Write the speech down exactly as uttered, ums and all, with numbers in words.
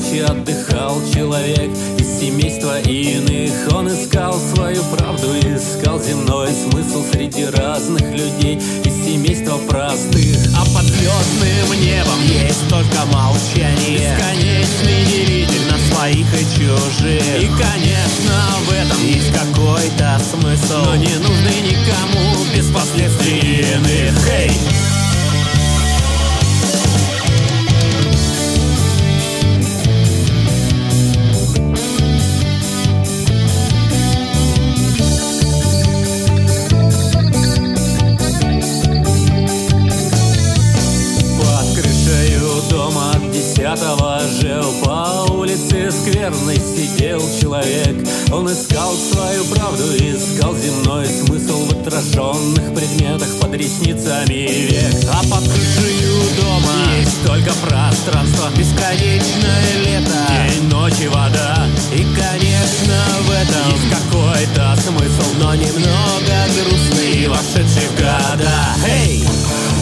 ночи отдыхал человек из семейства иных. Он искал свою правду, искал земной смысл среди разных людей из семейства простых. А под звездным небом есть только молчание, бесконечный делитель на своих и чужих. И, конечно, в этом есть какой-то смысл, но не нужный никому без последствий иных. Эй! Десятого жил по улице скверной сидел человек. Он искал свою правду, искал земной смысл в отраженных предметах под ресницами век. А под крышею дома есть только пространство, бесконечное лето, день, ночь и вода. И, конечно, в этом есть какой-то смысл, но немного грустный, вошедший в года. Эй!